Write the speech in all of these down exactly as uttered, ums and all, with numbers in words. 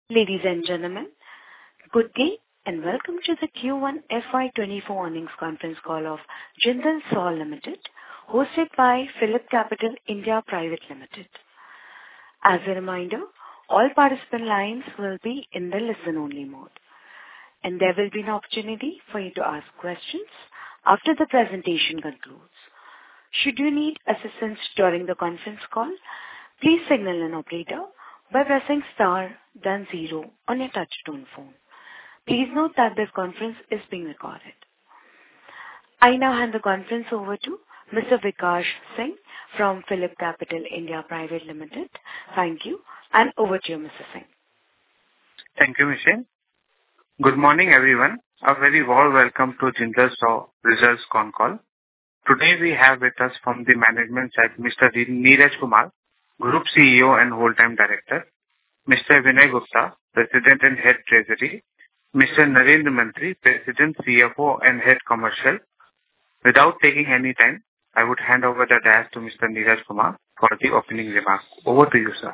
Ladies and gentlemen, good day and welcome to the Q one F Y twenty-four earnings conference call of Jindal SAW Limited, hosted by PhillipCapital India Private Limited. As a reminder, all participant lines will be in the listen-only mode, and there will be an opportunity for you to ask questions after the presentation concludes. Should you need assistance during the conference call, please signal an operator by pressing star then zero on your touchtone phone. Please note that this conference is being recorded. I now hand the conference over to Mister Vikash Singh from PhillipCapital India Private Limited. Thank you, and over to you, Mister Singh. Thank you, Michelle. Good morning, everyone. A very warm welcome to Jindal SAW Results Con Call. Today we have with us from the management side Mister Neeraj Kumar, Group C E O and Whole-Time Director, Mister Vinay Gupta, President and Head Treasury, Mister Narendra Mantri, President, C F O and Head Commercial. Without taking any time, I would hand over the desk to Mister Neeraj Kumar for the opening remarks. Over to you, sir.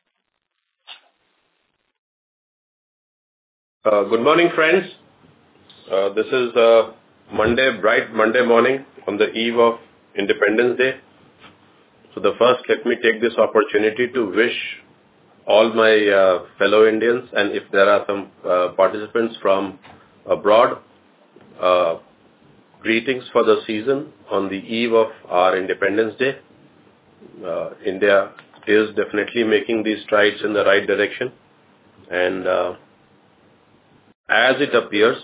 Uh, good morning, friends. Uh, this is uh, Monday, bright Monday morning on the eve of Independence Day. So the first, let me take this opportunity to wish all my uh, fellow Indians, and if there are some uh, participants from abroad, uh, greetings for the season on the eve of our Independence Day. Uh, India is definitely making these strides in the right direction, and uh, as it appears,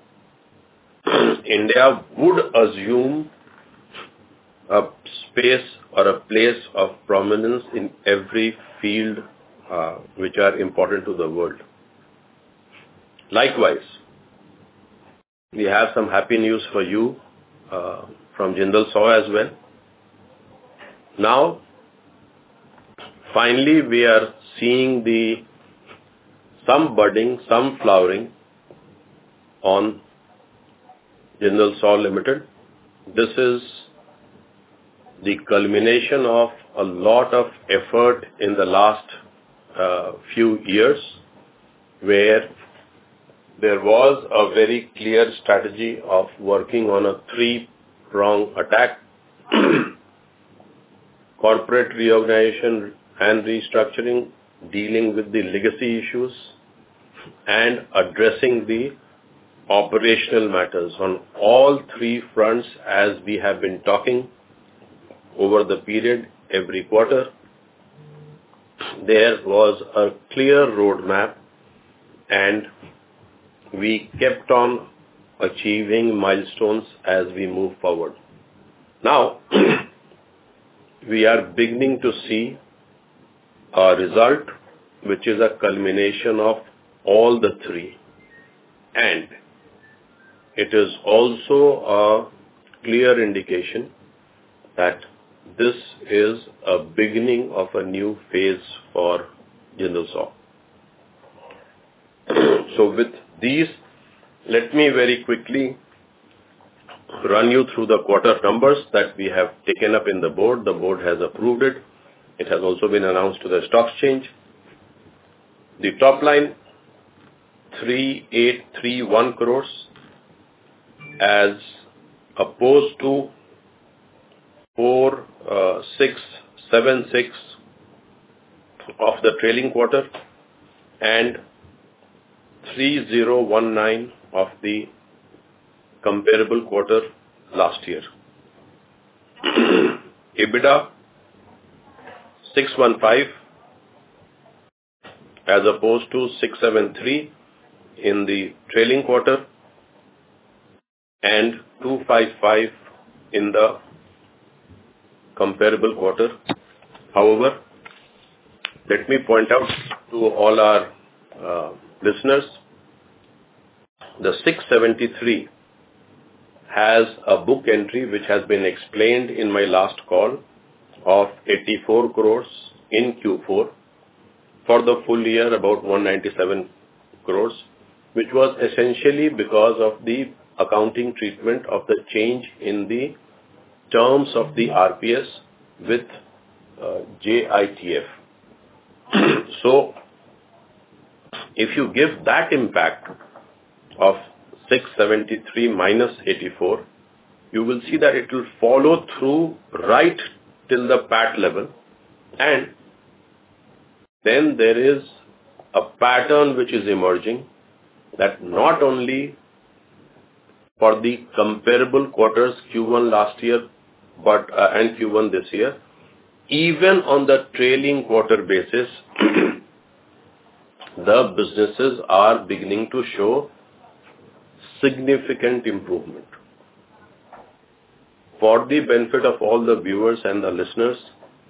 India would assume a space or a place of prominence in every field uh, which are important to the world. Likewise, we have some happy news for you uh, from Jindal SAW as well. Now, finally, we are seeing the some budding, some flowering on Jindal SAW Limited. This is the culmination of a lot of effort in the last uh, few years, where there was a very clear strategy of working on a three-prong attack: corporate reorganization and restructuring, dealing with the legacy issues, and addressing the operational matters. On all three fronts, as we have been talking over the period, every quarter, there was a clear roadmap, and we kept on achieving milestones as we move forward. Now, we are beginning to see a result which is a culmination of all the three, and it is also a clear indication that this is a beginning of a new phase for Jindal SAW. So with these, let me very quickly run you through the quarter numbers that we have taken up in the board. The board has approved it. It has also been announced to the stock exchange. The top line, three thousand eight hundred thirty-one crores, as opposed to four thousand six hundred seventy-six of the trailing quarter and three thousand nineteen of the comparable quarter last year. EBITDA six hundred fifteen as opposed to six hundred seventy-three in the trailing quarter and two hundred fifty-five in the comparable quarter. However, let me point out to all our uh, listeners, the six hundred seventy-three has a book entry which has been explained in my last call of eighty-four crores in Q four. For the full year, about one hundred ninety-seven crores, which was essentially because of the accounting treatment of the change in the terms of the R P S with uh, J I T F. So, if you give that impact of six seventy-three minus eighty-four, you will see that it will follow through right till the P A T level, and then there is a pattern which is emerging, that not only for the comparable quarters Q one last year but uh, and Q one this year, even on the trailing quarter basis, the businesses are beginning to show significant improvement. For the benefit of all the viewers and the listeners,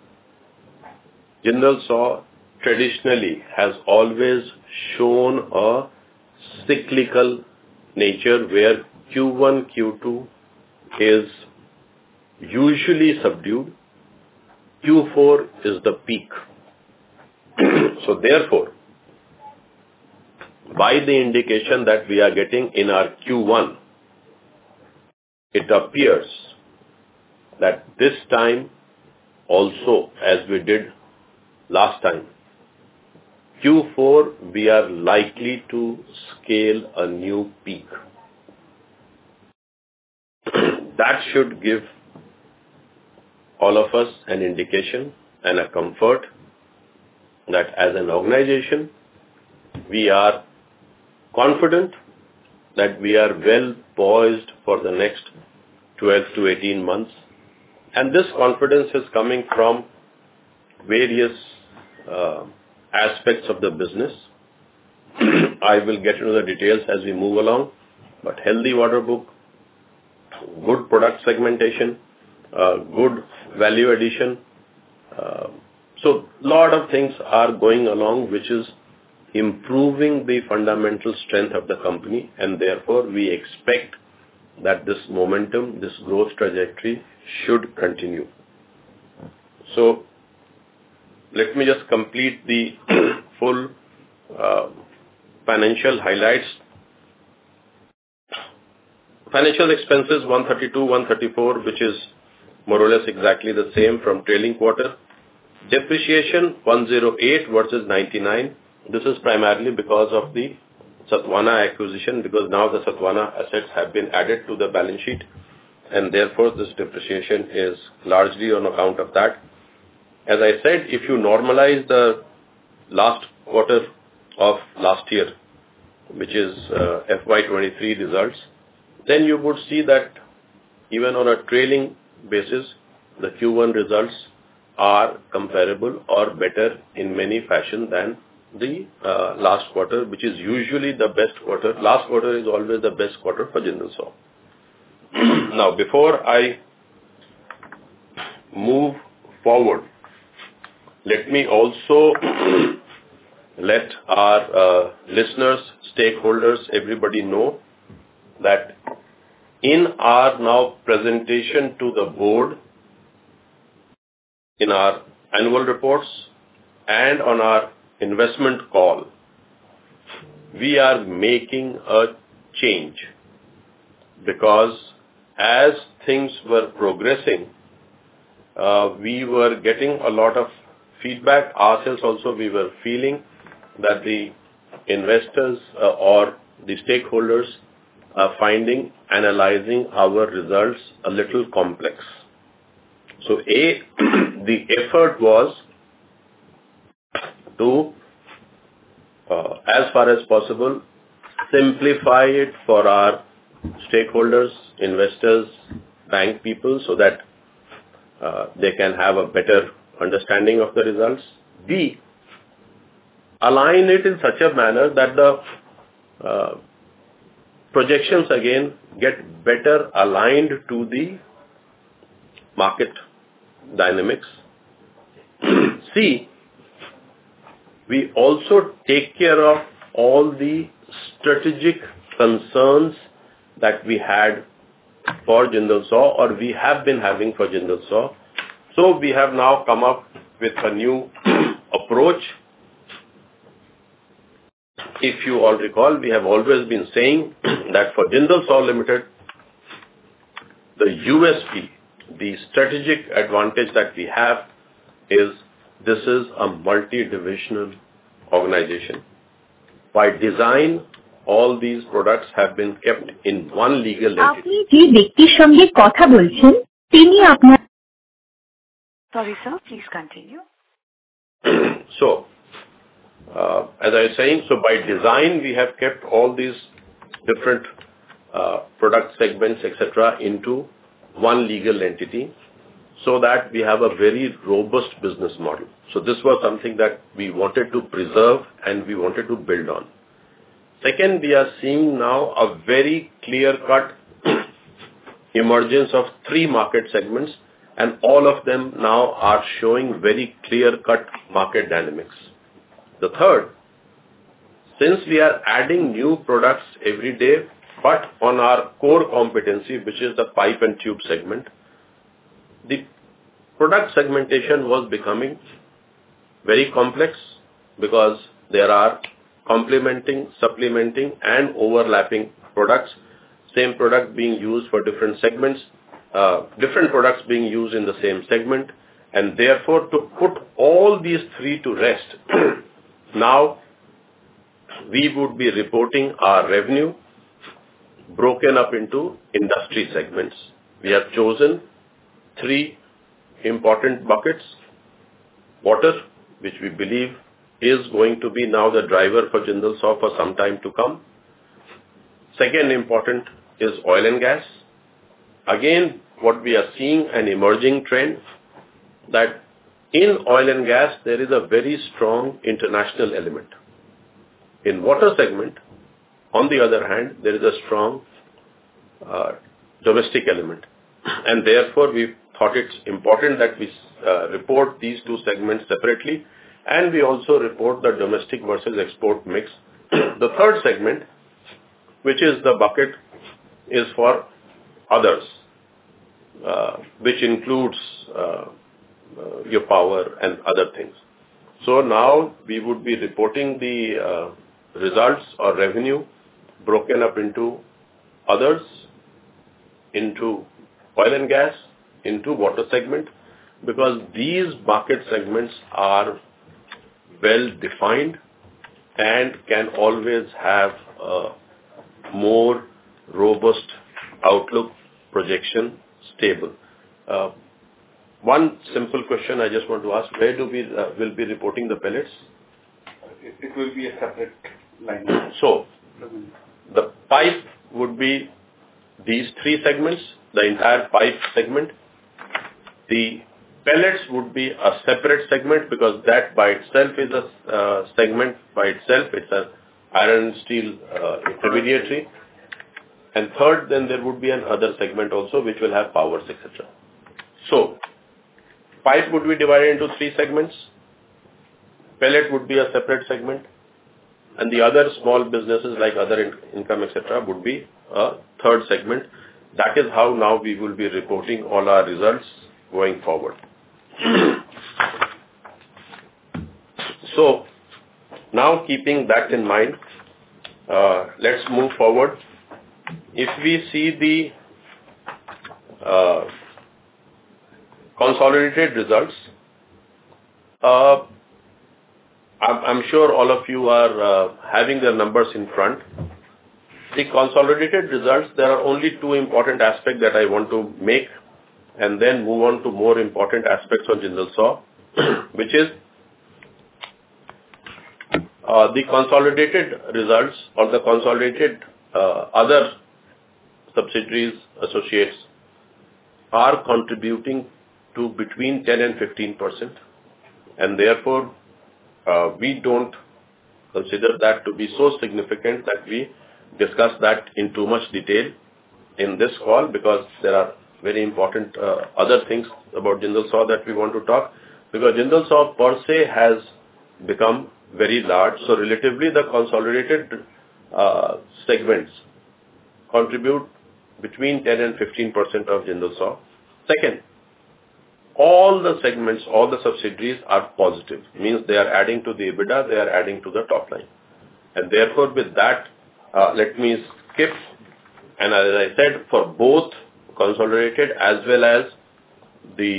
Jindal SAW traditionally has always shown a cyclical nature where Q one, Q two is usually subdued, Q four is the peak. So therefore, by the indication that we are getting in our Q one, it appears that this time also, as we did last time, Q four we are likely to scale a new peak. That should give all of us an indication and a comfort that as an organization, we are confident that we are well poised for the next twelve to eighteen months. And this confidence is coming from various uh, aspects of the business. I will get into the details as we move along, but healthy order book, good product segmentation, uh, good value addition. Uh, so lot of things are going along which is improving the fundamental strength of the company, and therefore we expect that this momentum, this growth trajectory should continue. So let me just complete the full uh, financial highlights. Financial expenses one thirty-two, one thirty-four, which is more or less exactly the same from trailing quarter. Depreciation one oh eight versus ninety-nine. This is primarily because of the Sathavahana acquisition, because now the Sathavahana assets have been added to the balance sheet, and therefore this depreciation is largely on account of that. As I said, if you normalize the last quarter of last year, which is uh, F Y twenty-three results, then you would see that even on a trailing basis, the Q one results are comparable or better in many fashion than the uh, last quarter, which is usually the best quarter. Last quarter is always the best quarter for Jindal SAW. Now, before I move forward, let me also let our uh, listeners, stakeholders, everybody know that in our now presentation to the board, in our annual reports and on our investment call, we are making a change, because as things were progressing, uh, we were getting a lot of feedback. Ourselves also, we were feeling that the investors uh, or the stakeholders are finding analyzing our results a little complex. So A, the effort was to, uh, as far as possible, simplify it for our stakeholders, investors, bank people, so that uh, they can have a better understanding of the results. B, align it in such a manner that the uh, projections again get better aligned to the market dynamics. C, we also take care of all the strategic concerns that we had for Jindal SAW, or we have been having for Jindal SAW. So we have now come up with a new approach. If you all recall, we have always been saying that for Jindal SAW Limited, the U S P, the strategic advantage that we have is this is a multi-divisional organization by design, all these products have been kept in one legal entity. আপনি যে ব্যক্তির সঙ্গে কথা বলছেন তিনি আপনার Sorry, sir. Please continue. So, uh, as I was saying, so by design, we have kept all these different uh, product segments, et cetera, into one legal entity, so that we have a very robust business model. So this was something that we wanted to preserve and we wanted to build on. Second, we are seeing now a very clear-cut emergence of three market segments, and all of them now are showing very clear-cut market dynamics. The third, since we are adding new products every day, but on our core competency, which is the pipe and tube segment, the product segmentation was becoming very complex because there are complementing, supplementing, and overlapping products, same product being used for different segments, uh, different products being used in the same segment, and therefore to put all these three to rest, now we would be reporting our revenue broken up into industry segments. We have chosen three important buckets. Water, which we believe is going to be now the driver for Jindal Saw for some time to come. Second important is oil and gas. Again, what we are seeing an emerging trend that in oil and gas, there is a very strong international element. In water segment, on the other hand, there is a strong uh, domestic element. And therefore, we thought it's important that we uh, report these two segments separately, and we also report the domestic versus export mix. The third segment, which is the bucket, is for others, uh, which includes uh, uh, your power and other things. So now we would be reporting the uh, results or revenue broken up into others, into oil and gas, into water segment, because these market segments are well defined and can always have a more robust outlook, projection, stable. Uh, one simple question I just want to ask: where do we uh, will be reporting the pellets? It, it will be a separate line. So, the pipe would be these three segments, the entire pipe segment. The pellets would be a separate segment because that by itself is a uh, segment by itself. It's an iron and steel uh, intermediary. And third, then there would be another segment also which will have powers, et cetera. So, pipe would be divided into three segments. Pellet would be a separate segment. And the other small businesses like other in- income, et cetera would be a third segment. That is how now we will be reporting all our results going forward. So, now keeping that in mind, uh, let's move forward. If we see the uh, consolidated results, uh, I'm, I'm sure all of you are uh, having the numbers in front. The consolidated results, there are only two important aspects that I want to make and then move on to more important aspects of Jindal Saw, which is uh, the consolidated results or the consolidated uh, other subsidiaries, associates are contributing to between ten and fifteen percent, and therefore uh, we don't consider that to be so significant that we discuss that in too much detail in this call, because there are very important uh, other things about Jindal Saw that we want to talk, because Jindal Saw per se has become very large. So relatively the consolidated uh, segments contribute between ten and fifteen percent of Jindal Saw. Second, all the segments, all the subsidiaries are positive, means they are adding to the EBITDA, they are adding to the top line. And therefore with that, uh, let me skip, and as I said, for both consolidated as well as the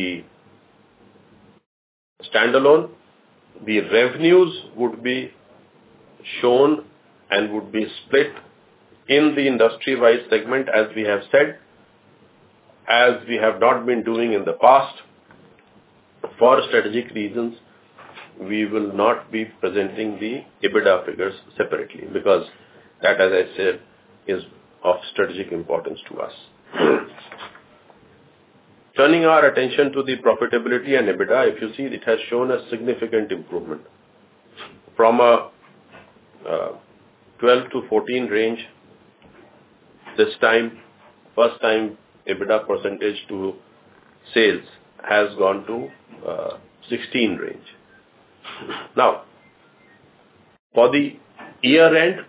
standalone, the revenues would be shown and would be split in the industry-wise segment, as we have said, as we have not been doing in the past. For strategic reasons, we will not be presenting the EBITDA figures separately, because that, as I said, is of strategic importance to us. Turning our attention to the profitability and EBITDA, if you see, it has shown a significant improvement from a uh, twelve to fourteen range. This time, first time EBITDA percentage to sales has gone to uh, sixteen range. Now, for the year end,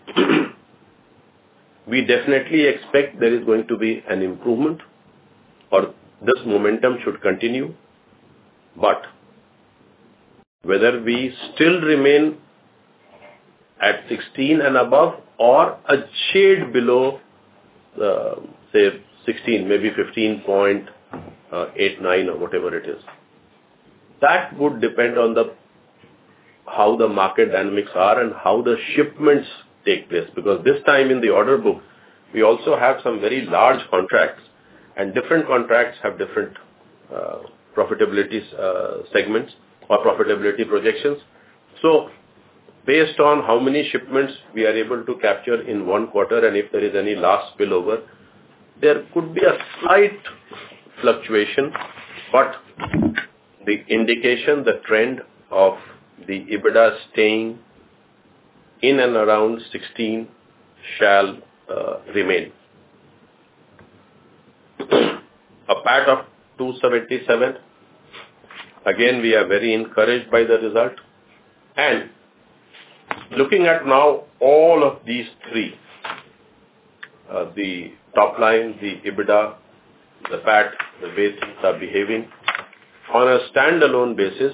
we definitely expect there is going to be an improvement, or this momentum should continue. But whether we still remain at sixteen and above, or a shade below, uh, say sixteen, maybe fifteen point eight nine or whatever it is, that would depend on the how the market dynamics are and how the shipments take place. Because this time in the order book, we also have some very large contracts, and different contracts have different uh, profitability uh, segments or profitability projections. So, based on how many shipments we are able to capture in one quarter, and if there is any last spillover, there could be a slight fluctuation, but the indication, the trend of the EBITDA staying in and around sixteen shall uh, remain. A P A T of two seventy-seven, again we are very encouraged by the result. And looking at now all of these three, uh, the top line, the EBITDA, the P A T, the way things are behaving, on a standalone basis,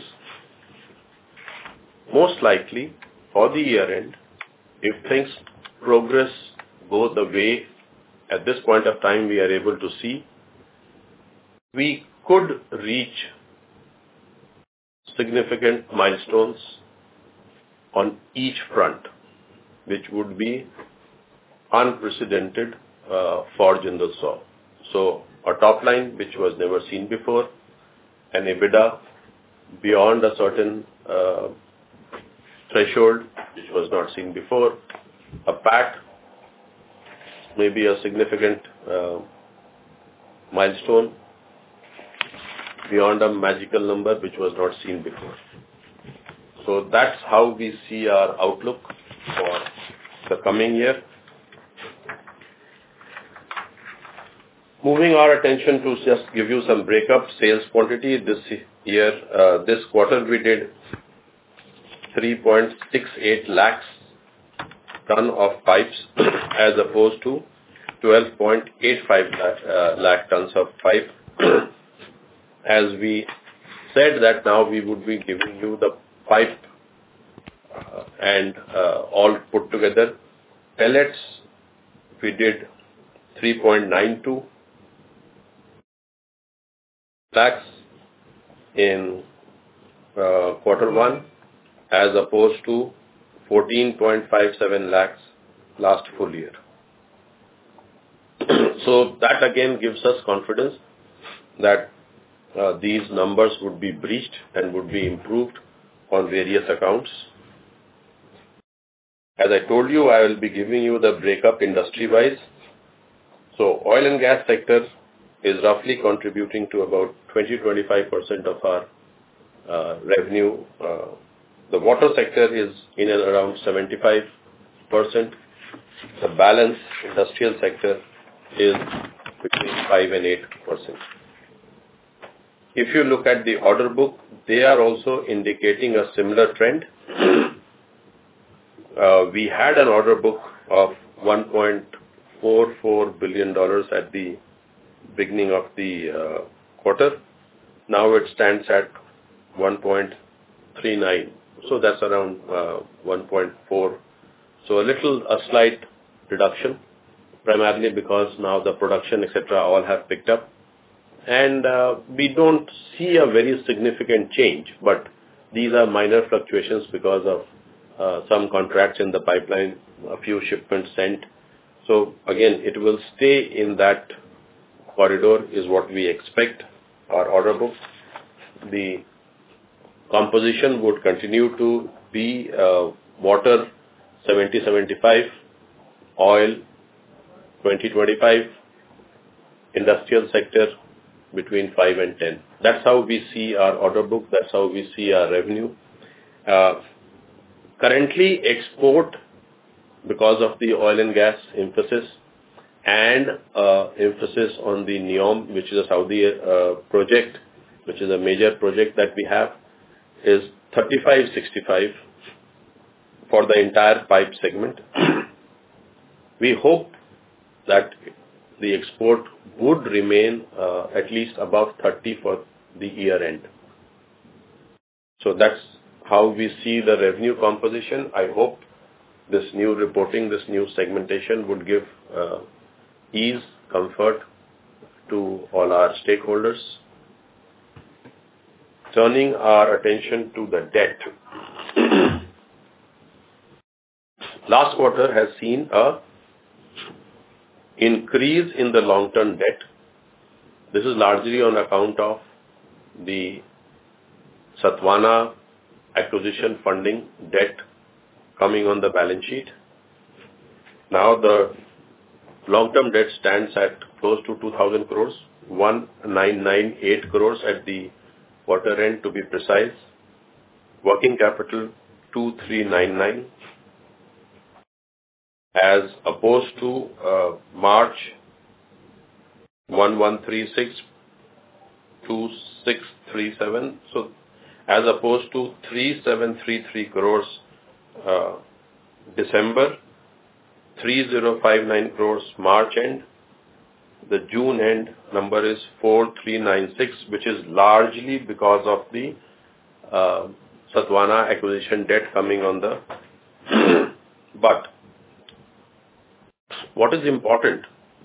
most likely for the year end, if things progress go the way at this point of time we are able to see, we could reach significant milestones on each front, which would be unprecedented uh, for Jindal SAW. So a top line which was never seen before, an EBITDA beyond a certain uh, threshold which was not seen before, a P A T, maybe a significant uh, milestone beyond a magical number which was not seen before. So that's how we see our outlook for the coming year. Moving our attention to just give you some breakup sales quantity this year, uh, this quarter we did three point six eight lakhs ton of pipes as opposed to twelve point eight five lakh, uh, lakh tons of pipe. As we said that now we would be giving you the pipe uh, and uh, all put together. Pellets we did three point nine two lakhs in uh, quarter one as opposed to fourteen point five seven lakhs last full year. So that again gives us confidence that uh, these numbers would be breached and would be improved on various accounts. As I told you, I will be giving you the breakup industry-wise. So oil and gas sector is roughly contributing to about twenty to twenty-five percent of our uh, revenue. Uh, the water sector is in and around seventy-five percent. The balance industrial sector is between five and eight percent. If you look at the order book, they are also indicating a similar trend. Uh, we had an order book of one point four four billion dollars at the beginning of the uh, quarter. Now it stands at one point three nine. So that's around uh, one point four. So a little, a slight reduction, primarily because now the production, et cetera, all have picked up. And uh, we don't see a very significant change, but these are minor fluctuations because of uh, some contracts in the pipeline, a few shipments sent. So again, it will stay in that corridor is what we expect, our order book. The composition would continue to be uh, water seventy seventy-five, oil twenty twenty-five, industrial sector between five and ten. That's how we see our order book. That's how we see our revenue. Uh, currently, export, because of the oil and gas emphasis and uh, emphasis on the NEOM, which is a Saudi uh, project, which is a major project that we have, is thirty-five sixty-five for the entire pipe segment. We hope that the export would remain uh, at least above thirty for the year end. So that's how we see the revenue composition. I hope this new reporting, this new segmentation would give uh, ease, comfort to all our stakeholders. Turning our attention to the debt. Last quarter has seen a increase in the long-term debt. This is largely on account of the Sathavahana acquisition funding debt coming on the balance sheet. Now the long-term debt stands at close to two thousand crores, one thousand nine hundred ninety-eight crores at the quarter end to be precise. Working capital two thousand three hundred ninety-nine as opposed to uh, March one thousand one hundred thirty-six, two thousand six hundred thirty-seven. So as opposed to three thousand seven hundred thirty-three crores uh, December, three thousand fifty-nine crores March end. The June end number is four thousand three hundred ninety-six, which is largely because of the uh, Sathavahana acquisition debt coming on the. But what is important?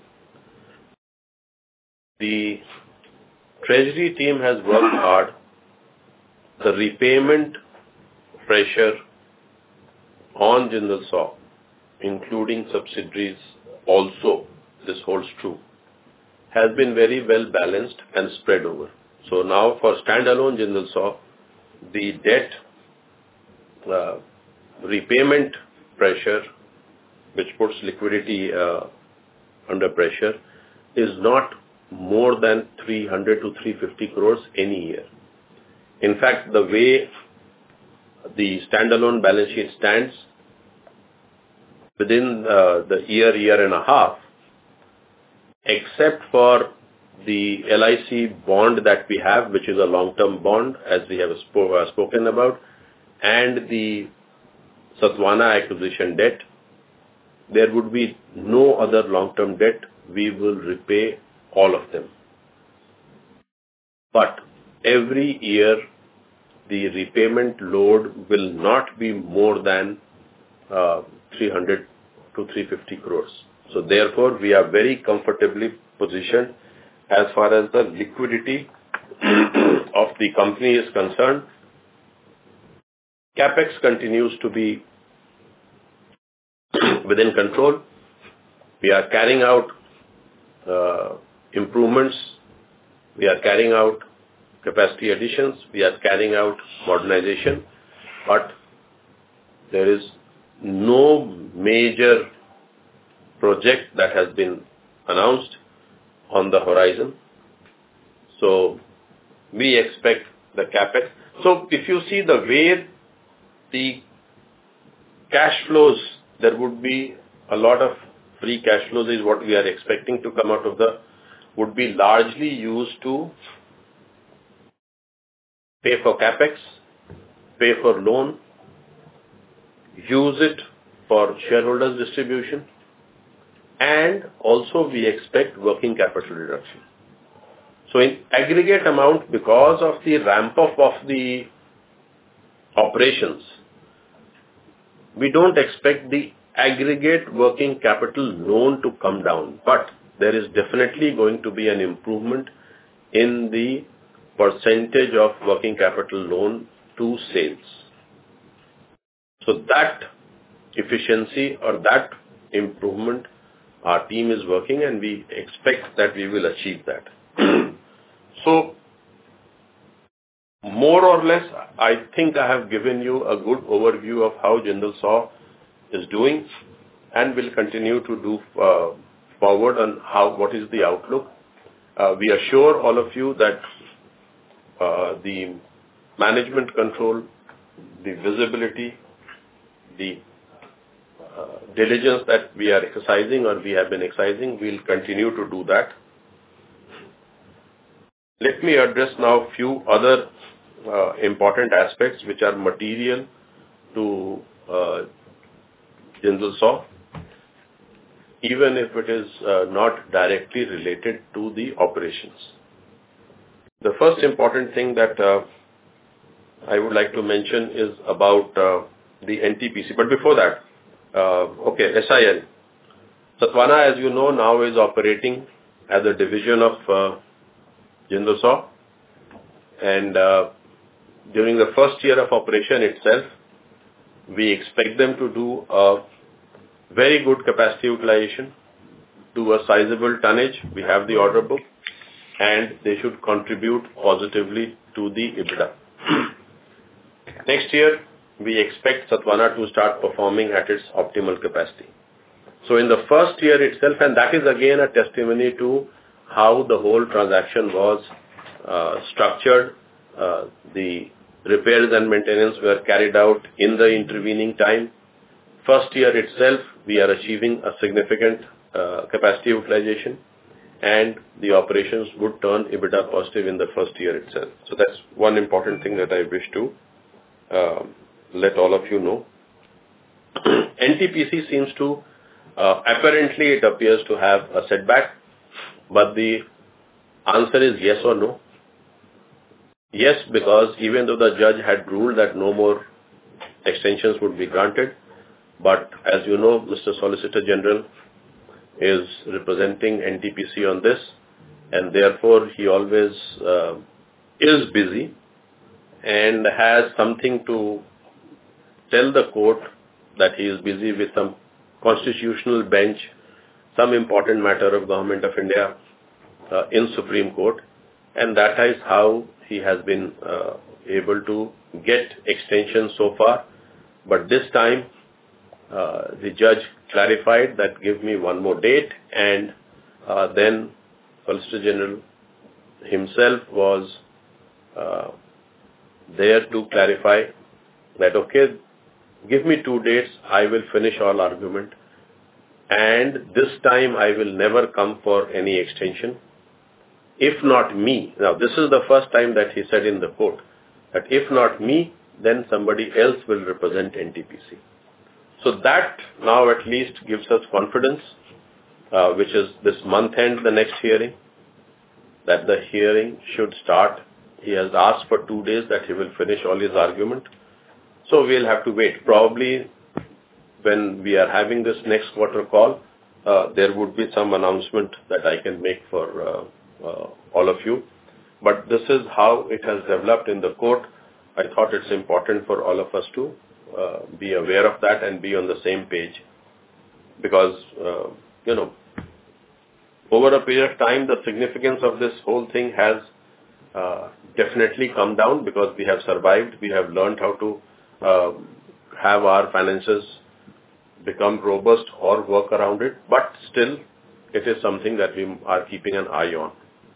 The treasury team has worked hard. The repayment pressure on Jindal SAW, including subsidiaries also, this holds true, has been very well balanced and spread over. So now for standalone Jindal SAW, the debt uh, repayment pressure, which puts liquidity uh, under pressure, is not more than three hundred to three hundred fifty crores any year. In fact, the way the standalone balance sheet stands, within uh, the year, year and a half, except for the L I C bond that we have, which is a long-term bond, as we have sp- uh, spoken about, and the Sathavahana acquisition debt, there would be no other long-term debt. We will repay all of them. But every year, the repayment load will not be more than uh, three hundred to three hundred fifty crores. So therefore, we are very comfortably positioned as far as the liquidity of the company is concerned. CapEx continues to be within control. We are carrying out uh, improvements. We are carrying out capacity additions. We are carrying out modernization. But there is no major project that has been announced on the horizon. So we expect the CapEx. So if you see the way the cash flows, there would be a lot of free cash flows is what we are expecting to come out of the, would be largely used to pay for CapEx, pay for loan, use it for shareholders distribution, and also we expect working capital reduction. So in aggregate amount, because of the ramp up of the operations, we don't expect the aggregate working capital loan to come down, but there is definitely going to be an improvement in the percentage of working capital loan to sales. So that efficiency or that improvement, our team is working, and we expect that we will achieve that. So more or less, I think I have given you a good overview of how Jindal SAW is doing and will continue to do uh, forward on how, what is the outlook. Uh, we assure all of you that uh, the management control, the visibility, the uh, diligence that we are exercising or we have been exercising, we'll continue to do that. Let me address now a few other uh, important aspects which are material to uh, Jindal SAW, even if it is uh, not directly related to the operations. The first important thing that uh, I would like to mention is about uh, the N T P C. But before that, uh, okay, S I L. Sathavahana, as you know, now is operating as a division of uh, Jindal SAW, and uh, during the first year of operation itself, we expect them to do a very good capacity utilization, do a sizable tonnage. We have the order book, and they should contribute positively to the EBITDA. Next year, we expect Sathavahana to start performing at its optimal capacity. So in the first year itself, and that is again a testimony to how the whole transaction was uh, structured. Uh, the repairs and maintenance were carried out in the intervening time. First year itself, we are achieving a significant uh, capacity utilization, and the operations would turn EBITDA positive in the first year itself. So that's one important thing that I wish to uh, let all of you know. N T P C seems to, uh, apparently it appears to have a setback, but the answer is yes or no. Yes, because even though the judge had ruled that no more extensions would be granted, but as you know, Mister Solicitor General is representing N T P C on this, and therefore he always uh, is busy and has something to tell the court that he is busy with some constitutional bench, some important matter of Government of India uh, in Supreme Court, and that is how he has been uh, able to get extension so far. But this time, uh, the judge clarified that give me one more date, and uh, then Solicitor General himself was uh, there to clarify that, okay, give me two dates, I will finish all argument, and this time I will never come for any extension. If not me, now this is the first time that he said in the court, that if not me, then somebody else will represent N T P C. So that now at least gives us confidence, uh, which is this month end, the next hearing, that the hearing should start. He has asked for two days that he will finish all his argument. So we'll have to wait. Probably when we are having this next quarter call, uh, there would be some announcement that I can make for uh, uh, all of you. But this is how it has developed in the court. I thought it's important for all of us to uh, be aware of that and be on the same page. Because, uh, you know, over a period of time, the significance of this whole thing has uh, definitely come down, because we have survived. We have learned how to uh, have our finances become robust or work around it. But still, it is something that we are keeping an eye on.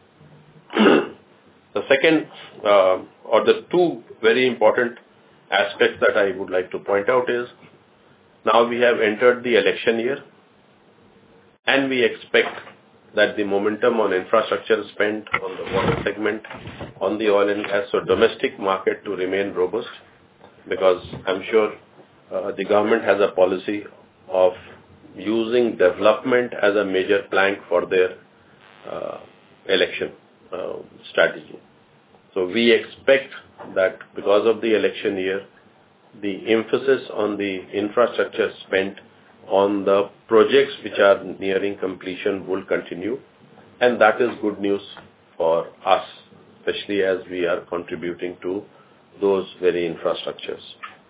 The second, uh, or the two very important aspects that I would like to point out is, now we have entered the election year, and we expect that the momentum on infrastructure spent on the water segment, on the oil and gas or domestic market to remain robust, because I'm sure uh, the government has a policy of using development as a major plank for their uh, election uh, strategy. So we expect that because of the election year, the emphasis on the infrastructure spent on the projects which are nearing completion will continue, and that is good news for us, especially as we are contributing to those very infrastructures.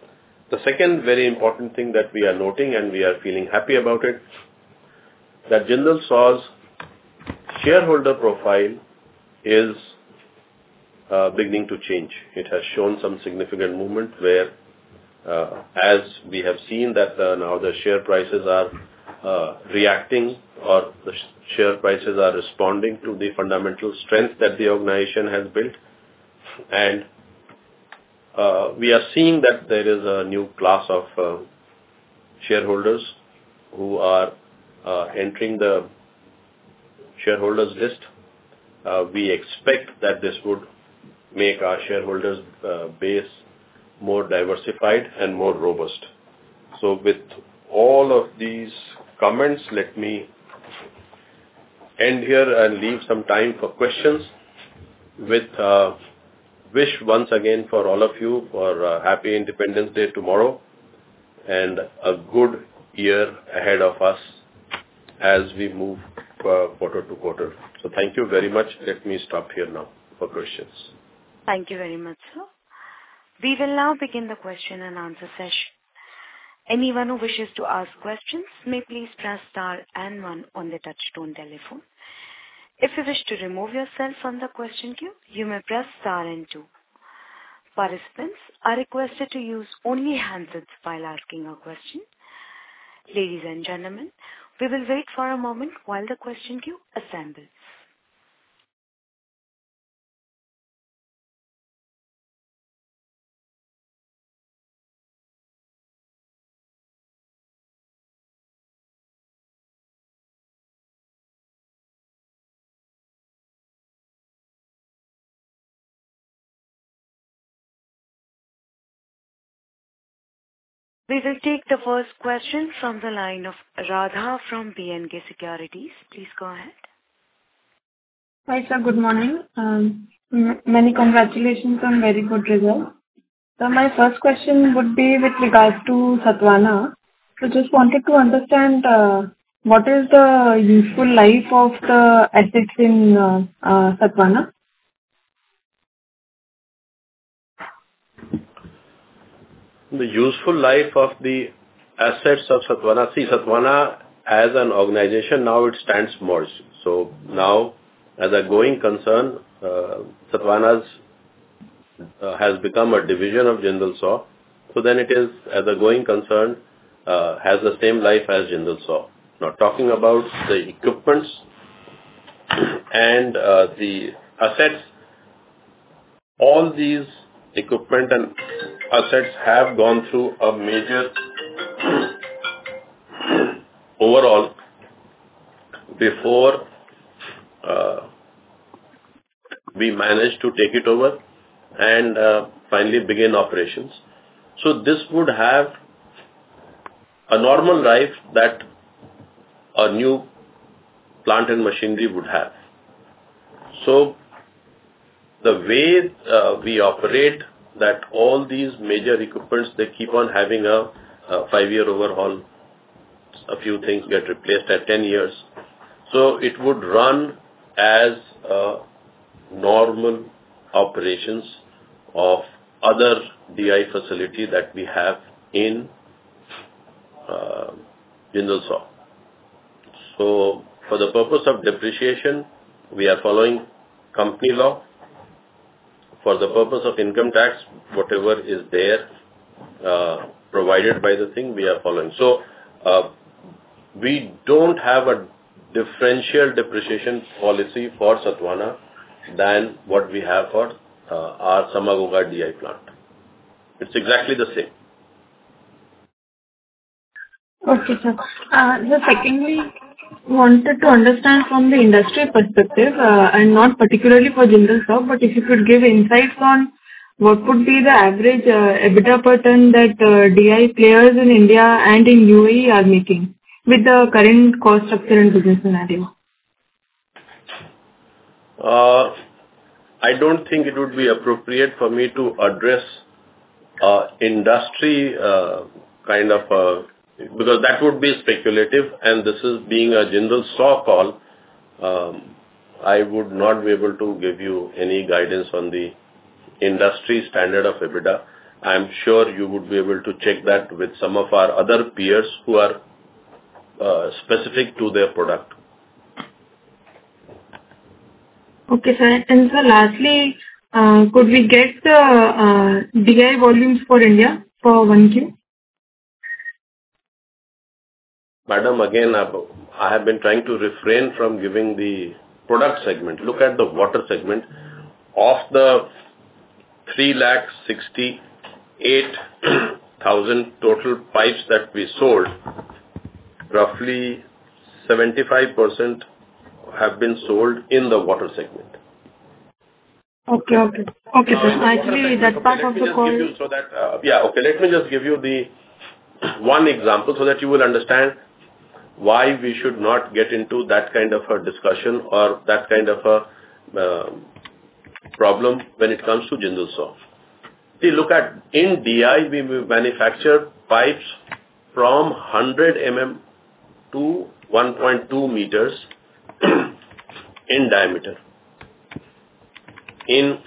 The second very important thing that we are noting, and we are feeling happy about it, that Jindal Saw's shareholder profile is uh, beginning to change. It has shown some significant movement where, uh, as we have seen that uh, now the share prices are uh, reacting, or the sh- share prices are responding to the fundamental strength that the organization has built. And uh, we are seeing that there is a new class of uh, shareholders who are uh, entering the shareholders list. Uh, we expect that this would make our shareholders uh, base more diversified and more robust. So with all of these comments, let me end here and leave some time for questions, with uh, wish once again for all of you for uh, happy Independence Day tomorrow and a good year ahead of us as we move uh, quarter to quarter. So thank you very much. Let me stop here now for questions. Thank you very much, sir. We will now begin the question and answer session. Anyone who wishes to ask questions may please press star and one on the touchtone telephone. If you wish to remove yourself from the question queue, you may press star and two. Participants are requested to use only handsets while asking a question. Ladies and gentlemen, we will wait for a moment while the question queue assembles. We will take the first question from the line of Radha from B and K Securities. Please go ahead. Hi, sir. Good morning. Um, m- many congratulations on very good results. So my first question would be with regards to Sathavahana. So just wanted to understand uh, what is the useful life of the assets in uh, uh, Sathavahana? The useful life of the assets of Sathavahana. See, Sathavahana as an organization, now it stands merged. So now, as a going concern, uh, Sathavahana's uh, has become a division of Jindal Saw. So then it is, as a going concern, uh, has the same life as Jindal Saw. Now, talking about the equipments and uh, the assets, all these equipment and assets have gone through a major overhaul before uh, we managed to take it over and uh, finally begin operations. So this would have a normal life that a new plant and machinery would have. So the way uh, we operate, that all these major equipments, they keep on having a, a five-year overhaul. A few things get replaced at ten years. So it would run as a normal operations of other D I facility that we have in uh, Jindal Saw. So for the purpose of depreciation, we are following company law. For the purpose of income tax, whatever is there uh, provided by the thing, we are following. So uh, we don't have a differential depreciation policy for Sathavahana than what we have for uh, our Samaghogha D I plant. It's exactly the same. Okay, sir. Uh, the secondly, wanted to understand from the industry perspective, uh, and not particularly for Jindal Saw, but if you could give insights on what would be the average uh, EBITDA per ton that uh, D I players in India and in U A E are making with the current cost structure and business scenario. Uh, I don't think it would be appropriate for me to address uh, industry uh, kind of uh, because that would be speculative, and this is being a Jindal Saw call. Um, I would not be able to give you any guidance on the industry standard of EBITDA. I'm sure you would be able to check that with some of our other peers who are uh, specific to their product. Okay, sir. And so lastly, uh, could we get the uh, D I volumes for India for one Q? Madam, again, I have been trying to refrain from giving the product segment. Look at the water segment. Of the three lakh sixty-eight thousand total pipes that we sold, roughly seventy-five percent have been sold in the water segment. Okay, okay. Okay, sir. Actually, that part of the call... So that, uh, yeah, okay, let me just give you the one example so that you will understand why we should not get into that kind of a discussion or that kind of a uh, problem when it comes to Jindal SAW. See, look at, in D I, we manufacture pipes from one hundred millimeters to one point two meters in diameter. In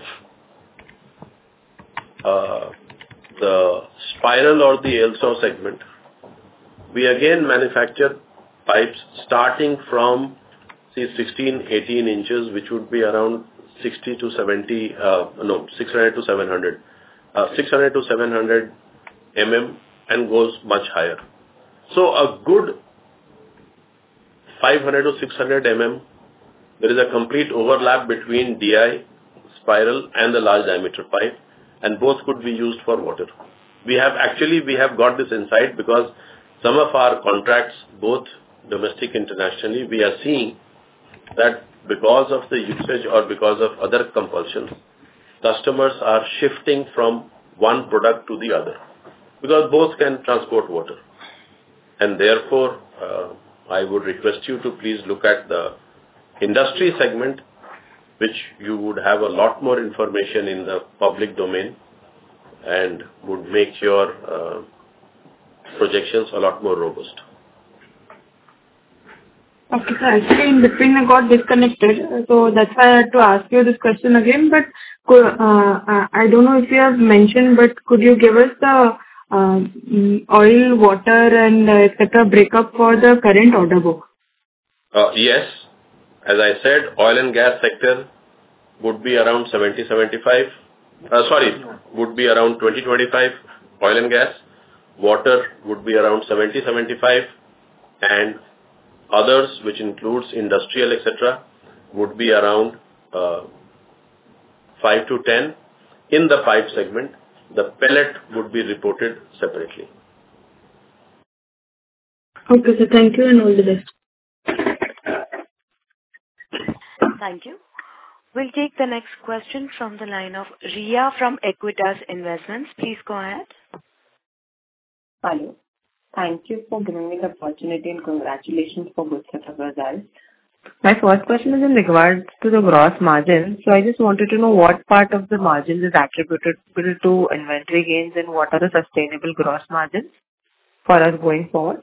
uh, the spiral or the L S A W segment, we again manufacture pipes starting from, say, sixteen, eighteen inches, which would be around sixty to seventy, uh, no, six hundred to seven hundred, uh, six hundred to seven hundred millimeters and goes much higher. So a good five hundred to six hundred millimeters, there is a complete overlap between D I, spiral and the large diameter pipe, and both could be used for water. We have actually, we have got this insight because some of our contracts, both domestic, internationally, we are seeing that because of the usage or because of other compulsions, customers are shifting from one product to the other because both can transport water. And therefore, uh, I would request you to please look at the industry segment, which you would have a lot more information in the public domain and would make your uh, projections a lot more robust. Okay, sir. Actually, in between I got disconnected, so that's why I had to ask you this question again. But could, uh, I don't know if you have mentioned, but could you give us the uh, oil, water, and uh, et cetera breakup for the current order book? Uh, yes, as I said, oil and gas sector would be around seventy seventy-five. Uh, sorry, would be around twenty twenty-five. Oil and gas, water would be around seventy seventy-five, and others, which includes industrial, et cetera, would be around uh, five to ten. In the pipe segment, the pellet would be reported separately. Okay, sir. Thank you and all the best. Thank you. We'll take the next question from the line of Ria from Equitas Investments. Please go ahead. Hello. Thank you for giving me the opportunity and congratulations for good set of results. My first question is in regards to the gross margin. So I just wanted to know what part of the margin is attributed to inventory gains and what are the sustainable gross margins for us going forward?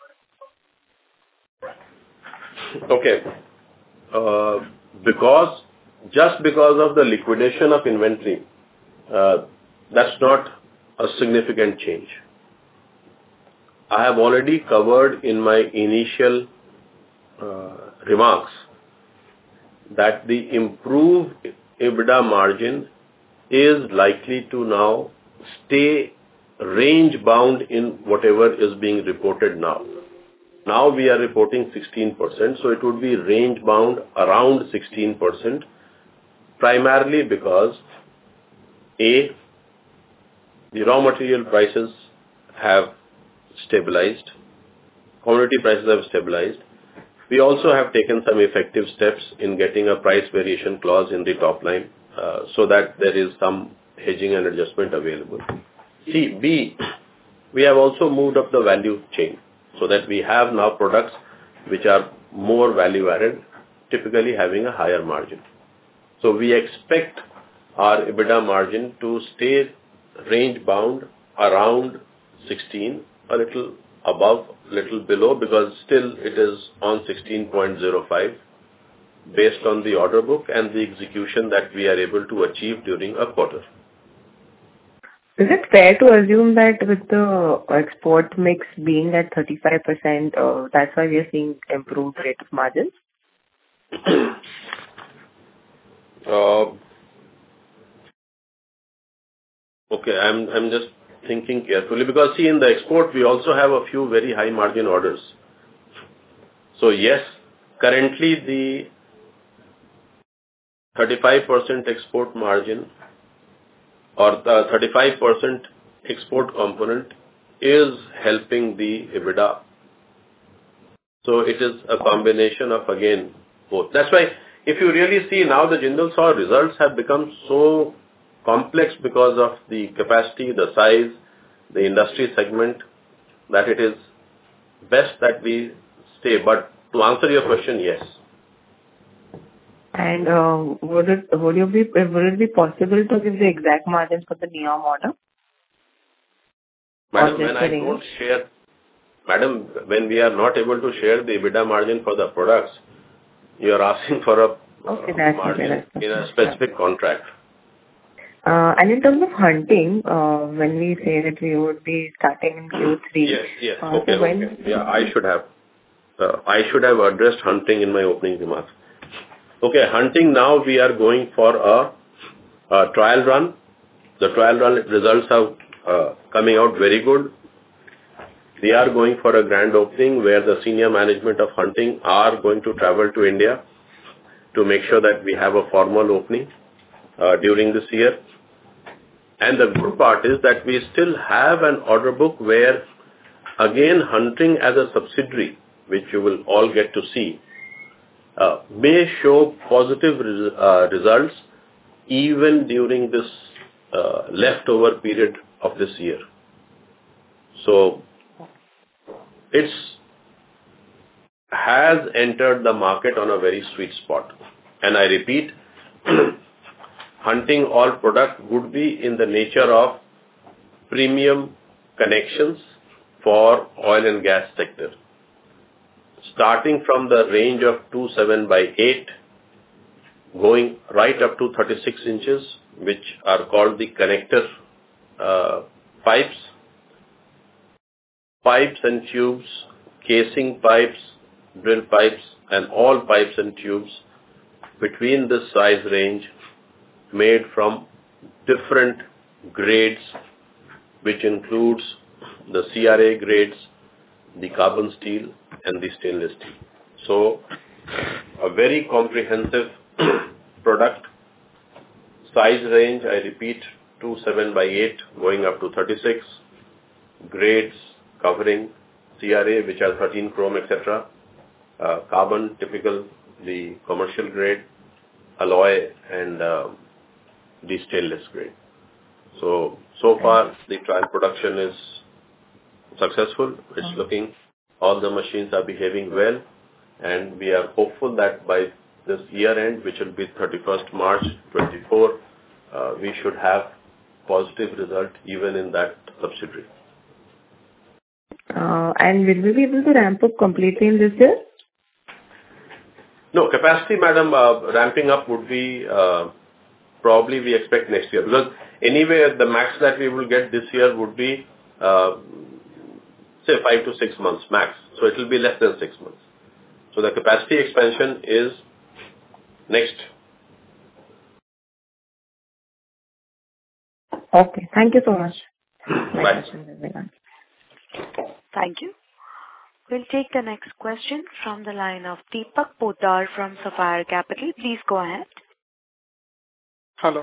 Okay. Uh, because, just because of the liquidation of inventory, uh, that's not a significant change. I have already covered in my initial uh, remarks that the improved EBITDA margin is likely to now stay range bound in whatever is being reported now. Now we are reporting sixteen percent, so it would be range bound around sixteen percent, primarily because A, the raw material prices have stabilized, commodity prices have stabilized. We also have taken some effective steps in getting a price variation clause in the top line, uh, so that there is some hedging and adjustment available. C, B, we have also moved up the value chain so that we have now products which are more value added, typically having a higher margin. So we expect our EBITDA margin to stay range bound around sixteen, a little above, little below, because still it is on sixteen point zero five based on the order book and the execution that we are able to achieve during a quarter. Is it fair to assume that with the export mix being at thirty-five percent, uh, that's why we are seeing improved rate of margins? uh, okay, I'm I'm just thinking carefully because see in the export we also have a few very high margin orders. So yes, currently the thirty-five percent export margin or the thirty-five percent export component is helping the EBITDA. So it is a combination of, again, both. That's why if you really see now the Jindal SAW results have become so complex because of the capacity, the size, the industry segment, that it is best that we stay. But to answer your question, yes. And uh, would it would you be would it be possible to give the exact margins for the NEOM order? Madam, when I don't share, Madam, when we are not able to share the EBITDA margin for the products, you are asking for a okay, uh, that's margin okay, that's in a okay. specific contract. Uh, and in terms of hunting, uh, when we say that we would be starting in Q three, Yes, yes. Uh, okay, so when okay. Yeah, I should have. Uh, I should have addressed hunting in my opening remarks. Okay, hunting now we are going for a, a trial run. The trial run results are uh, coming out very good. We are going for a grand opening where the senior management of hunting are going to travel to India to make sure that we have a formal opening uh, during this year. And the good part is that we still have an order book where, again, hunting as a subsidiary, which you will all get to see, uh, may show positive res- uh, results even during this uh, leftover period of this year. So, it's has entered the market on a very sweet spot. And I repeat, hunting all product would be in the nature of premium connections for oil and gas sector. Starting from the range of two seven by eight, going right up to thirty-six inches, which are called the connector uh, pipes, pipes and tubes, casing pipes, drill pipes, and all pipes and tubes between this size range made from different grades, which includes the C R A grades, the carbon steel, and the stainless steel. So, a very comprehensive product. Size range, I repeat, two seven by eight going up to thirty-six. Grades covering C R A, which are thirteen chrome, et cetera. Uh, carbon, typical, the commercial grade, alloy, and uh, the stainless grade. So, so far the trial production is successful. It's looking, all the machines are behaving well, and we are hopeful that by this year end, which will be thirty-first March twenty-four, uh, we should have positive result even in that subsidiary. Uh, and will we be able to ramp up completely in this year? No, capacity, madam, uh, ramping up would be uh, probably we expect next year, because anyway the max that we will get this year would be uh, say five to six months max. So it will be less than six months. So the capacity expansion is next. Okay, thank you so much. Bye. Thank you. We'll take the next question from the line of Deepak Poddar from Sapphire Capital. Please go ahead. Hello.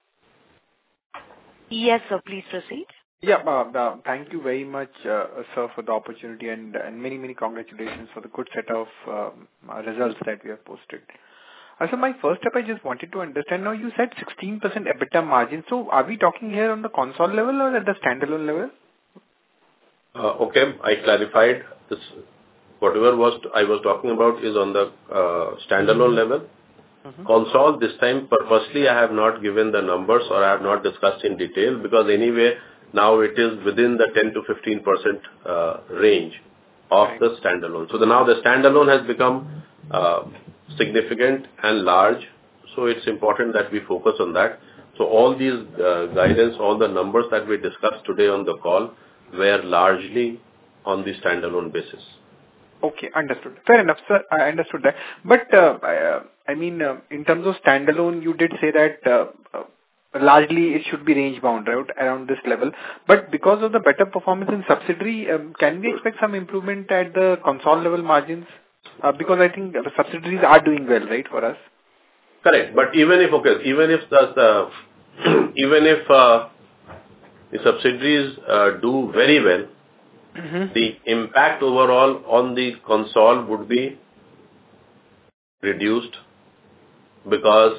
Yes, sir. Please proceed. Yeah, uh, uh, thank you very much, uh, sir, for the opportunity, and, and many, many congratulations for the good set of um, uh, results that we have posted. Uh, so my first step, I just wanted to understand, now you said sixteen percent EBITDA margin. So are we talking here on the console level or at the standalone level? Uh, okay, I clarified this. Whatever was I was talking about is on the uh, standalone level. Mm-hmm. Console, this time purposely I have not given the numbers or I have not discussed in detail, because anyway now it is within the ten to fifteen percent uh, range of right. the standalone. So the, now the standalone has become uh, significant and large, so it's important that we focus on that. So So all these uh, guidance, all the numbers that we discussed today on the call were largely on the standalone basis. Okay, understood. Fair enough, sir. I understood that. But, uh, I, uh, I mean, uh, in terms of standalone, you did say that uh, uh, largely it should be range bound, right, around this level. But because of the better performance in subsidiary, um, can we expect some improvement at the console level margins? Uh, because I think the subsidiaries are doing well, right, for us? Correct. But even if, okay, even if the, the even if uh, the subsidiaries uh, do very well, mm-hmm. the impact overall on the console would be reduced because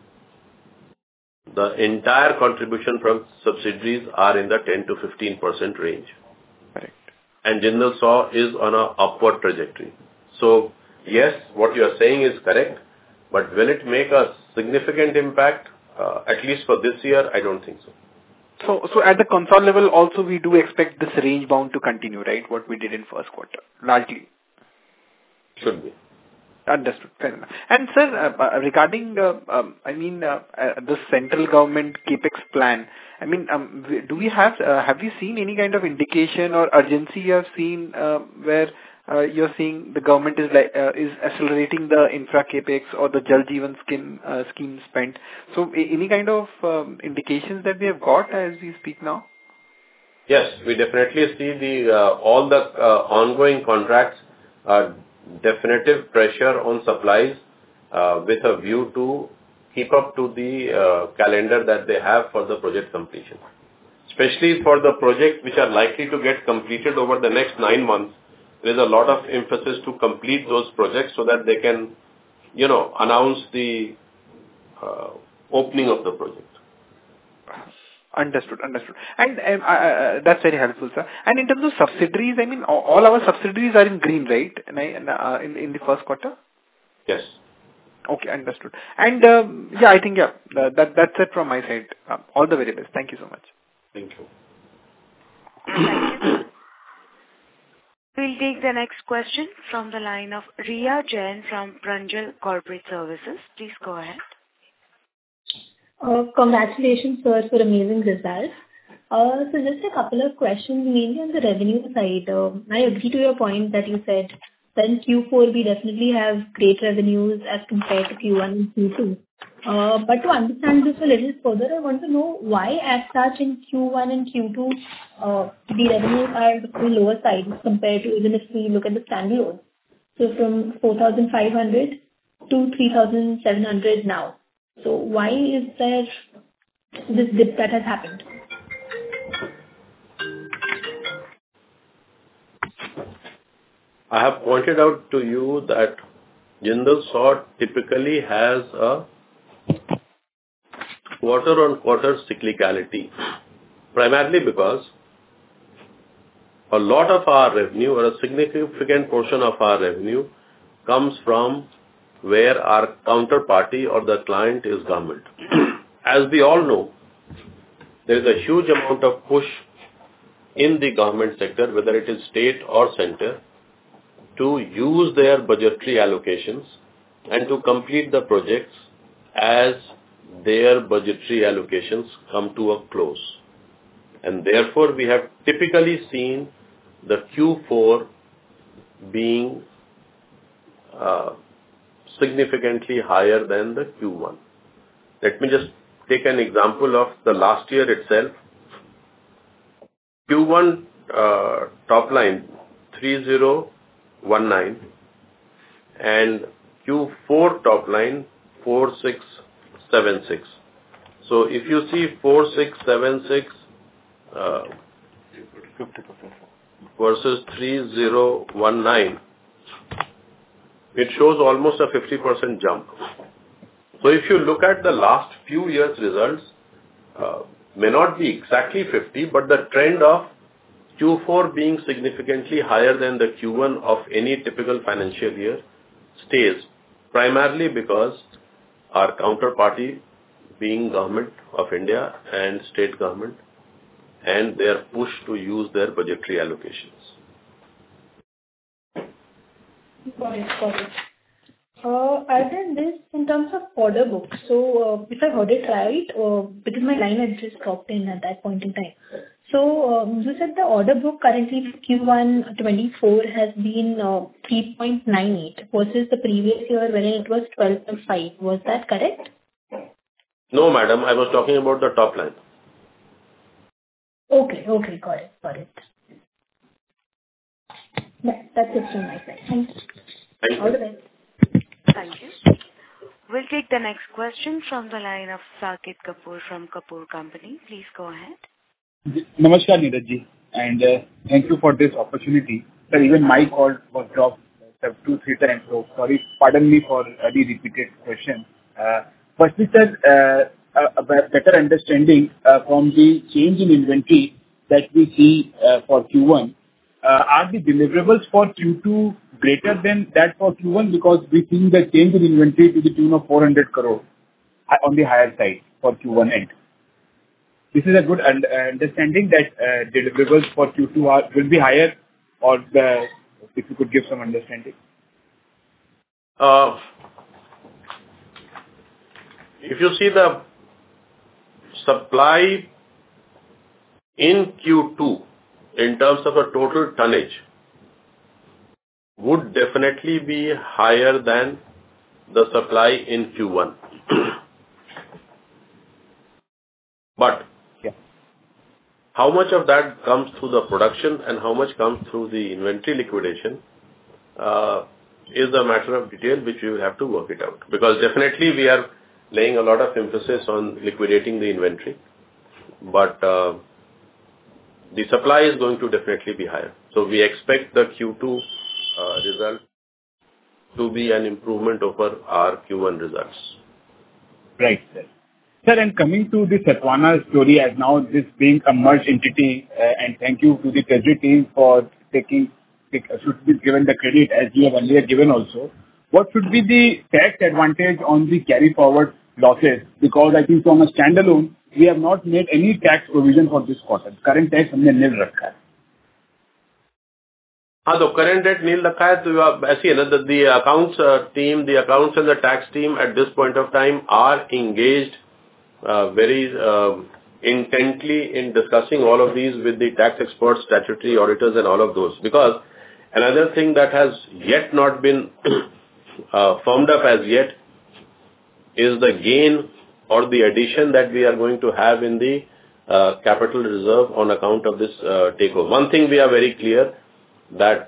the entire contribution from subsidiaries are in the ten to fifteen percent range. Correct. And Jindal SAW is on a upward trajectory. So, yes, what you are saying is correct, but will it make a significant impact, uh, at least for this year? I don't think so. So, so at the console level also we do expect this range bound to continue, right? What we did in first quarter, largely. Should be. Understood. Fair enough. And sir, uh, regarding, uh, um, I mean, uh, uh, the central government capex plan, I mean, um, do we have, uh, have you seen any kind of indication or urgency you have seen uh, where uh, you're seeing the government is like uh, is accelerating the infra capex or the Jal Jeevan scheme uh, scheme spent? So, a- any kind of um, indications that we have got as we speak now? Yes, we definitely see the uh, all the uh, ongoing contracts are definitive pressure on supplies uh, with a view to keep up to the uh, calendar that they have for the project completion. Especially for the projects which are likely to get completed over the next nine months, there is a lot of emphasis to complete those projects so that they can, you know, announce the uh, opening of the project. Understood. Understood. And um, uh, uh, that's very helpful, sir. And in terms of subsidiaries, I mean, all all our subsidiaries are in green, right? In uh, in in the first quarter? Yes. Okay, understood. And um, yeah, I think, yeah, uh, that that's it from my side. Um, All the very best. Thank you so much. Thank you. Thank you. We'll take the next question from the line of Riya Jain from Pranjal Corporate Services. Please go ahead. Uh, Congratulations, sir, for amazing results. Uh, So just a couple of questions, mainly on the revenue side. Um, I agree to your point that you said that in Q four, we definitely have great revenues as compared to Q one and Q two. Uh, But to understand this a little further, I want to know why, as such, in Q one and Q two, uh, the revenues are on the lower side compared to even if we look at the standalone. So from four thousand five hundred to three thousand seven hundred now. So why is there this dip that has happened? I have pointed out to you that Jindal SAW typically has a quarter-on-quarter cyclicality, primarily because a lot of our revenue or a significant portion of our revenue comes from where our counterparty or the client is government. As we all know, there is a huge amount of push in the government sector, whether it is state or center, to use their budgetary allocations and to complete the projects as their budgetary allocations come to a close. And therefore, we have typically seen the Q four being uh, significantly higher than the Q one. Let me just take an example of the last year itself. Q one uh, top line three thousand nineteen and Q four top line four thousand six hundred seventy-six. So if you see four thousand six hundred seventy-six uh, versus three thousand nineteen, it shows almost a fifty percent jump. So if you look at the last few years' results, uh, may not be exactly fifty, but the trend of Q four being significantly higher than the Q one of any typical financial year stays, primarily because our counterparty being Government of India and state government and their push to use their budgetary allocations. Got it. Got it. Uh, Other than this, in terms of order book, so uh, if I heard it right, uh, because my line had just dropped in at that point in time. So um, you said the order book currently for Q one twenty-four has been uh, three point nine eight versus the previous year when it was twelve point five. Was that correct? No, madam, I was talking about the top line. Okay. Okay. Got it. Got it. Yeah, that's it from my side. Thank you. Thank All you. the best. Thank you. We'll take the next question from the line of Saket Kapoor from Kapoor Company. Please go ahead. Namaskar, Neeraj ji, and uh, thank you for this opportunity. Sir, even my call was dropped uh, two, three times, so sorry, pardon me for uh, the repeated question. Uh, Firstly, sir, uh, a a better understanding uh, from the change in inventory that we see uh, for Q one. Uh, Are the deliverables for Q two greater than that for Q one? Because we see the change in inventory to the tune of four hundred crore hi- on the higher side for Q one end. This is a good un- uh, understanding that uh, deliverables for Q two are will be higher, or the, if you could give some understanding. Uh, If you see the supply in Q two in terms of a total tonnage would definitely be higher than the supply in Q one. But Yeah. how much of that comes through the production and how much comes through the inventory liquidation uh, is a matter of detail which we will have to work it out. Because definitely we are laying a lot of emphasis on liquidating the inventory, but uh, the supply is going to definitely be higher. So we expect the Q two uh, result to be an improvement over our Q one results. Right, sir. Sir, and coming to the Sathavahana story as now this being a merged entity, uh, and thank you to the treasury team for taking, take, should be given the credit as you have earlier given also. What should be the tax advantage on the carry forward losses? Because I think from a standalone, we have not made any tax provision for this quarter. Current tax हमने nil रखा है. हाँ, तो current rate nil रखा है, तो आप ऐसी है ना, the, the accounts uh, team, the accounts and the tax team at this point of time are engaged uh, very uh, intently in discussing all of these with the tax experts, statutory auditors and all of those. Because another thing that has yet not been uh, firmed up as yet is the gain or the addition that we are going to have in the uh, capital reserve on account of this uh, takeover. One thing we are very clear that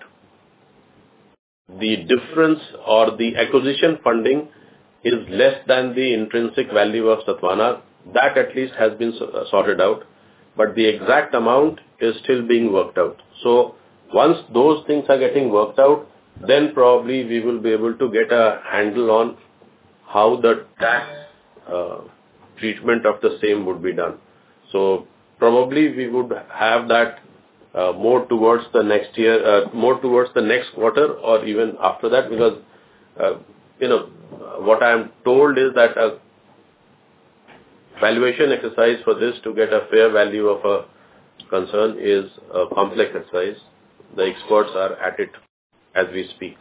the difference or the acquisition funding is less than the intrinsic value of Sathavahana. That at least has been sorted out, but the exact amount is still being worked out. So once those things are getting worked out, then probably we will be able to get a handle on how the tax uh, treatment of the same would be done. So probably we would have that uh, more towards the next year, uh, more towards the next quarter or even after that, because uh, you know what I am told is that a valuation exercise for this to get a fair value of a concern is a complex exercise. The experts are at it as we speak.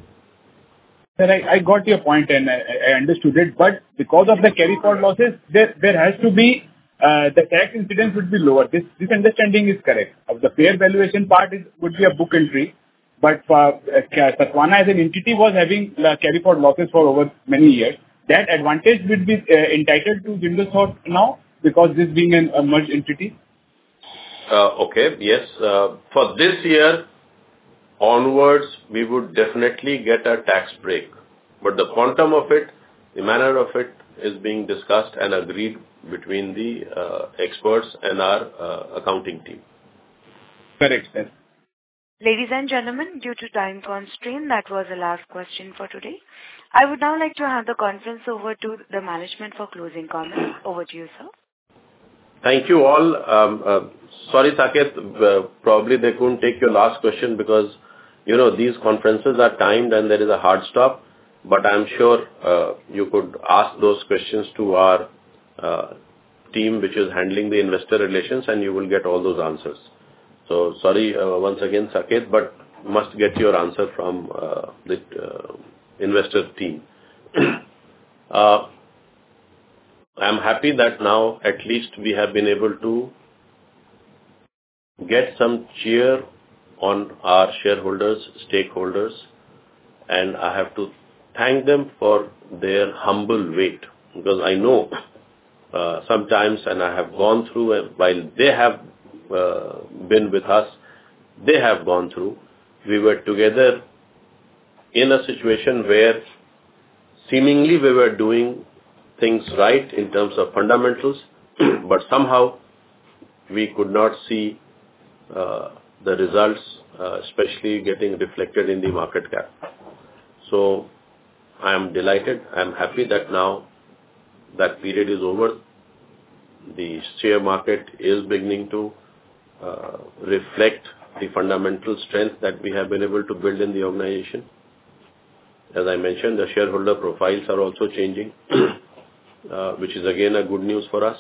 Sir, I, I got your point and I, I understood it, but because of the carry forward losses, there there has to be uh, the tax incidence would be lower. This this understanding is correct. Of the fair valuation part is would be a book entry, but uh, Sathavahana as an entity was having uh, carry forward losses for over many years. That advantage will be uh, entitled to Jindal Saw now because this being an, a merged entity. Uh, okay, yes. Uh, for this year onwards, we would definitely get a tax break. But the quantum of it, the manner of it is being discussed and agreed between the uh, experts and our uh, accounting team. Correct, sir. Ladies and gentlemen, due to time constraint, that was the last question for today. I would now like to hand the conference over to the management for closing comments. Over to you, sir. Thank you all. Um, uh, sorry, Saket, uh, probably they couldn't take your last question because, you know, these conferences are timed and there is a hard stop. But I'm sure uh, you could ask those questions to our uh, team which is handling the investor relations and you will get all those answers. So sorry uh, once again, Saket, but must get your answer from uh, the uh, investor team. uh, I'm happy that now at least we have been able to get some cheer on our shareholders, stakeholders, and I have to thank them for their humble wait, because I know uh, sometimes, and I have gone through, and while they have uh, been with us, they have gone through. We were together in a situation where seemingly we were doing things right in terms of fundamentals, but somehow we could not see uh, the results, uh, especially getting reflected in the market cap. So I am delighted. I am happy that now that period is over. The share market is beginning to uh, reflect the fundamental strength that we have been able to build in the organization. As I mentioned, the shareholder profiles are also changing, uh, which is again a good news for us.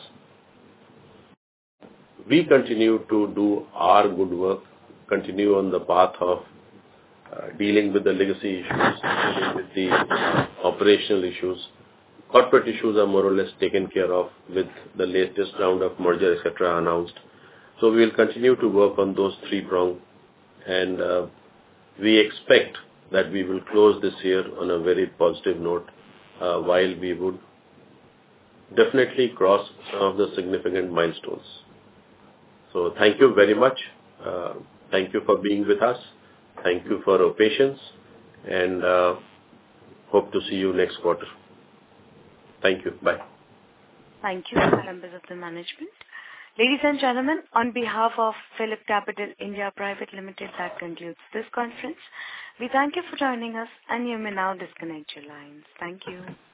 We continue to do our good work, continue on the path of uh, dealing with the legacy issues, dealing with the operational issues. Corporate issues are more or less taken care of with the latest round of merger, et cetera announced. So we will continue to work on those three prongs, and uh, we expect that we will close this year on a very positive note, uh, while we would definitely cross some of the significant milestones. So thank you very much. Uh, thank you for being with us. Thank you for your patience, and uh, hope to see you next quarter. Thank you. Bye. Thank you, members of the management. Ladies and gentlemen, on behalf of PhillipCapital India Private Limited, that concludes this conference. We thank you for joining us, and you may now disconnect your lines. Thank you.